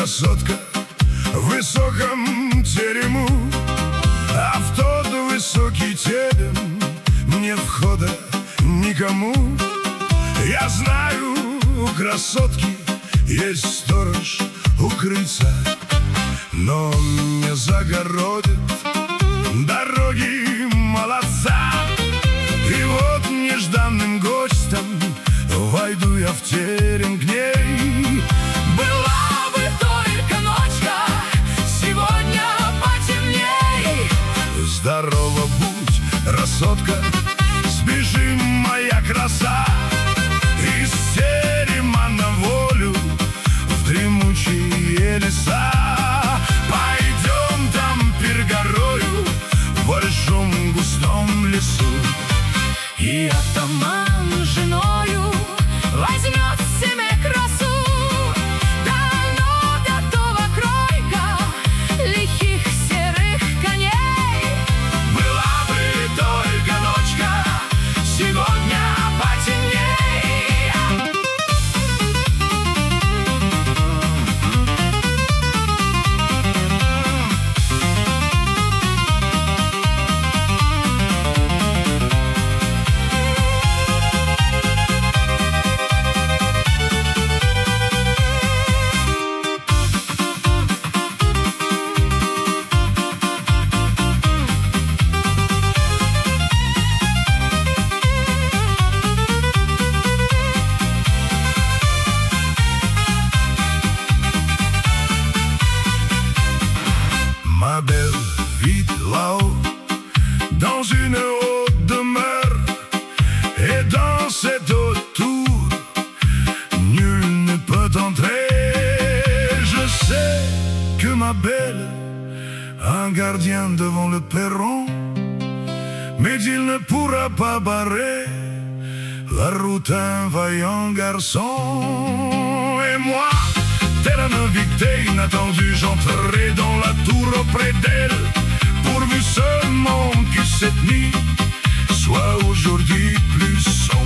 красотка в высоком терему, а в тот высокий терем не входа никому. Я знаю, у красотки есть сторож у крыльца, но он не загородит дороги молодца. И вот нежданным гостем войду я в терем к ней. Была бы только ночка, сегодня потемней. Здорово будь, красотка, сбежи, моя краса, из терема на волю в дремучие леса. Пойдем там перегорою в большом густом лесу, и атаман с женою возьмет себе красу. Давно готова кройка лихих серых коней. была бы только ночка, Сегодня потемней. ma belle, vite là-haut, dans une haute demeure, et dans cette haute tour, nul ne peut entrer. Je sais que ma belle a un gardien devant le perron, mais il ne pourra pas barrer la route à un vaillant garçon. Et moi, tel un invité inattendu, j'entrerai dans la tour auprès d'elle, pourvu seulement que cette nuit soit aujourd'hui plus sombre.